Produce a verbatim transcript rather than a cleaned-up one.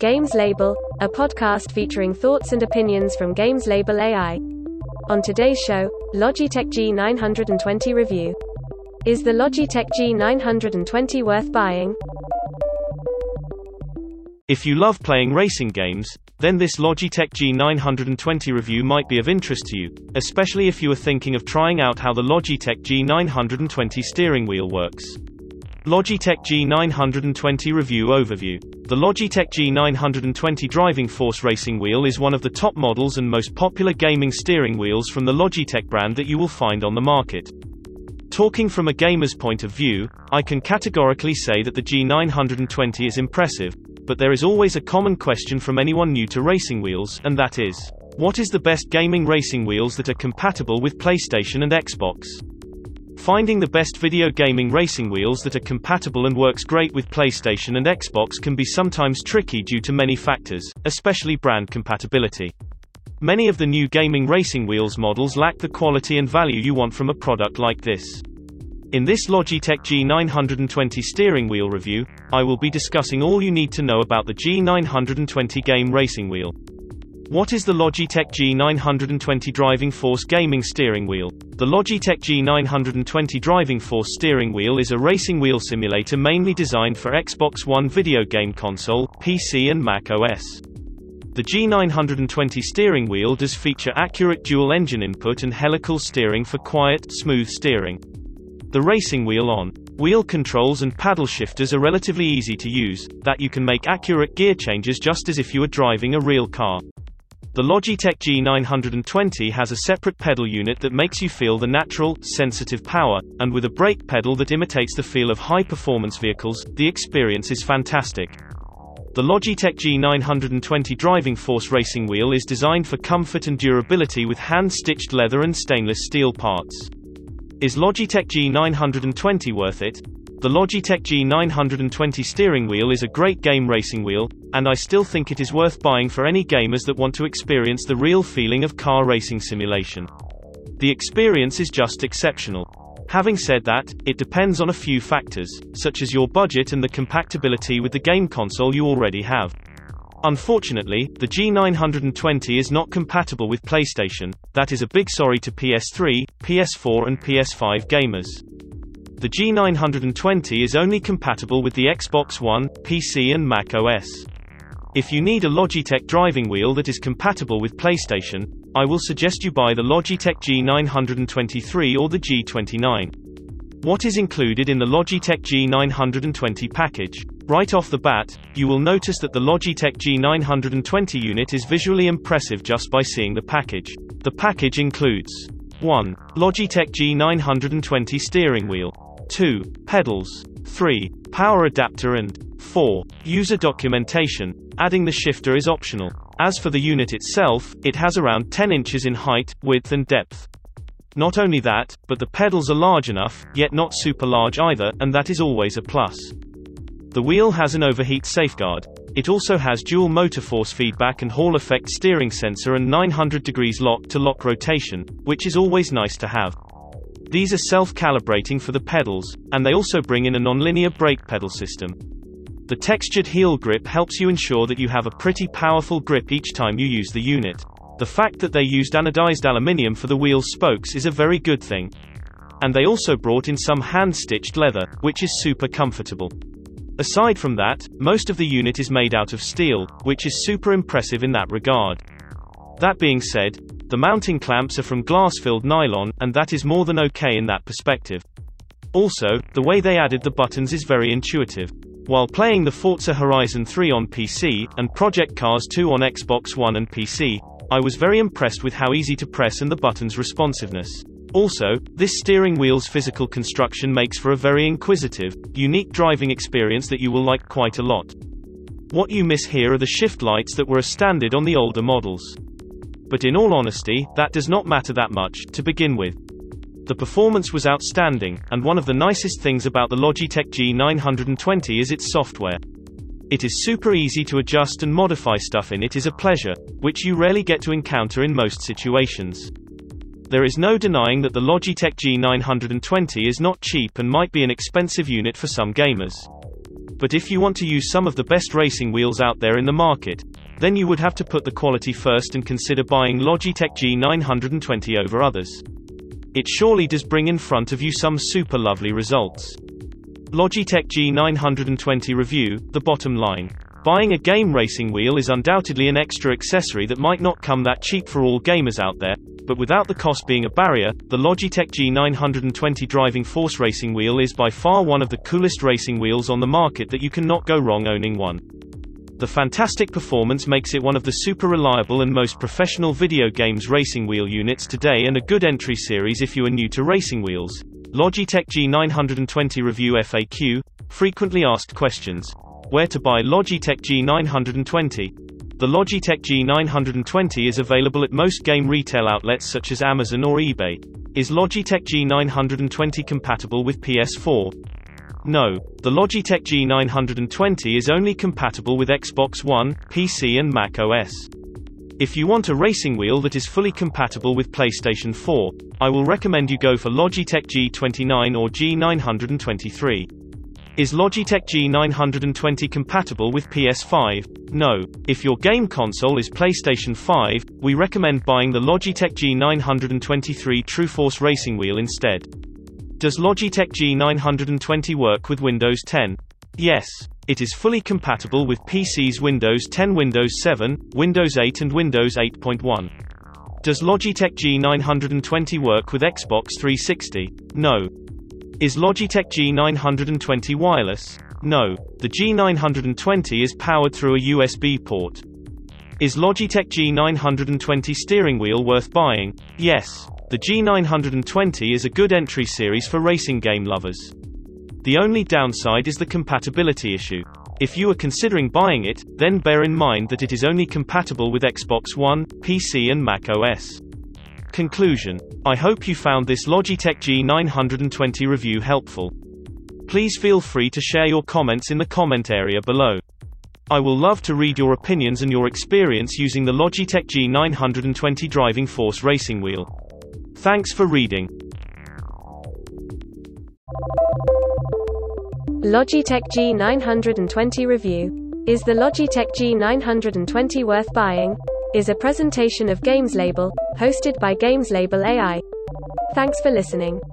Games Label, a podcast featuring thoughts and opinions from Games Label A I. On today's show, Logitech G nine twenty review. Is the Logitech G nine twenty worth buying? If you love playing racing games, then this Logitech G nine twenty review might be of interest to you, especially if you are thinking of trying out how the Logitech G nine twenty steering wheel works. Logitech G nine twenty Review Overview. The Logitech G nine twenty Driving Force Racing Wheel is one of the top models and most popular gaming steering wheels from the Logitech brand that you will find on the market. Talking from a gamer's point of view, I can categorically say that the G nine twenty is impressive, but there is always a common question from anyone new to racing wheels, and that is, what is the best gaming racing wheels that are compatible with PlayStation and Xbox? Finding the best video gaming racing wheels that are compatible and works great with PlayStation and Xbox can be sometimes tricky due to many factors, especially brand compatibility. Many of the new gaming racing wheels models lack the quality and value you want from a product like this. In this Logitech G nine twenty steering wheel review, I will be discussing all you need to know about the G nine twenty game racing wheel. What is the Logitech G nine twenty Driving Force Gaming Steering Wheel? The Logitech G nine twenty Driving Force Steering Wheel is a racing wheel simulator mainly designed for Xbox One video game console, P C and Mac O S. The G nine twenty steering wheel does feature accurate dual-engine input and helical steering for quiet, smooth steering. The racing wheel on wheel controls and paddle shifters are relatively easy to use, that you can make accurate gear changes just as if you were driving a real car. The Logitech G nine twenty has a separate pedal unit that makes you feel the natural, sensitive power, and with a brake pedal that imitates the feel of high-performance vehicles, the experience is fantastic. The Logitech G nine twenty Driving Force Racing Wheel is designed for comfort and durability with hand-stitched leather and stainless steel parts. Is Logitech G nine twenty worth it? The Logitech G nine twenty steering wheel is a great game racing wheel, and I still think it is worth buying for any gamers that want to experience the real feeling of car racing simulation. The experience is just exceptional. Having said that, it depends on a few factors, such as your budget and the compatibility with the game console you already have. Unfortunately, the G nine twenty is not compatible with PlayStation. That is a big sorry to P S three, P S four and P S five gamers. The G nine twenty is only compatible with the Xbox One, P C and Mac O S. If you need a Logitech driving wheel that is compatible with PlayStation, I will suggest you buy the Logitech G nine twenty-three or the G twenty-nine. What is included in the Logitech G nine twenty package? Right off the bat, you will notice that the Logitech G nine twenty unit is visually impressive just by seeing the package. The package includes one. Logitech G nine twenty steering wheel, two. Pedals, three. Power adapter and four. User documentation. Adding the shifter is optional. As for the unit itself, it has around ten inches in height, width and depth. Not only that, but the pedals are large enough, yet not super large either, and that is always a plus. The wheel has an overheat safeguard. It also has dual motor force feedback and Hall effect steering sensor and nine hundred degrees lock-to-lock rotation, which is always nice to have. These are self-calibrating for the pedals, and they also bring in a non-linear brake pedal system. The textured heel grip helps you ensure that you have a pretty powerful grip each time you use the unit. The fact that they used anodized aluminium for the wheel's spokes is a very good thing. And they also brought in some hand-stitched leather, which is super comfortable. Aside from that, most of the unit is made out of steel, which is super impressive in that regard. That being said, the mounting clamps are from glass-filled nylon, and that is more than okay in that perspective. Also, the way they added the buttons is very intuitive. While playing the Forza Horizon three on P C, and Project Cars two on Xbox One and P C, I was very impressed with how easy to press and the buttons' responsiveness. Also, this steering wheel's physical construction makes for a very inquisitive, unique driving experience that you will like quite a lot. What you miss here are the shift lights that were a standard on the older models. But in all honesty, that does not matter that much, to begin with. The performance was outstanding, and one of the nicest things about the Logitech G nine twenty is its software. It is super easy to adjust and modify stuff in it is a pleasure, which you rarely get to encounter in most situations. There is no denying that the Logitech G nine twenty is not cheap and might be an expensive unit for some gamers. But if you want to use some of the best racing wheels out there in the market, then you would have to put the quality first and consider buying Logitech G nine twenty over others. It surely does bring in front of you some super lovely results. Logitech G nine twenty review, the bottom line. Buying a game racing wheel is undoubtedly an extra accessory that might not come that cheap for all gamers out there, but without the cost being a barrier, the Logitech G nine twenty driving force racing wheel is by far one of the coolest racing wheels on the market that you cannot go wrong owning one. The fantastic performance makes it one of the super reliable and most professional video games racing wheel units today, and a good entry series if you are new to racing wheels. Logitech G nine twenty review F A Q, frequently asked questions. Where to buy Logitech G nine twenty? The Logitech G nine twenty is available at most game retail outlets such as Amazon or eBay. Is Logitech G nine twenty compatible with P S four? No, the Logitech G nine twenty is only compatible with Xbox One, P C and Mac O S. If you want a racing wheel that is fully compatible with PlayStation four, I will recommend you go for Logitech G twenty-nine or G nine twenty-three. Is Logitech G nine twenty compatible with P S five? No. If your game console is PlayStation five, we recommend buying the Logitech G nine twenty-three TrueForce racing wheel instead. Does Logitech G nine twenty work with Windows ten? Yes. It is fully compatible with P Cs Windows ten, Windows seven, Windows eight and Windows eight point one. Does Logitech G nine twenty work with Xbox three sixty? No. Is Logitech G nine twenty wireless? No. The G nine twenty is powered through a U S B port. Is Logitech G nine twenty steering wheel worth buying? Yes. The G nine twenty is a good entry series for racing game lovers. The only downside is the compatibility issue. If you are considering buying it, then bear in mind that it is only compatible with Xbox One, P C and Mac O S. Conclusion. I hope you found this Logitech G nine twenty review helpful. Please feel free to share your comments in the comment area below. I will love to read your opinions and your experience using the Logitech G nine twenty driving force racing wheel. Thanks for reading. Logitech G nine twenty review. Is the Logitech G nine twenty worth buying? Is a presentation of Games Label, hosted by Games Label A I. Thanks for listening.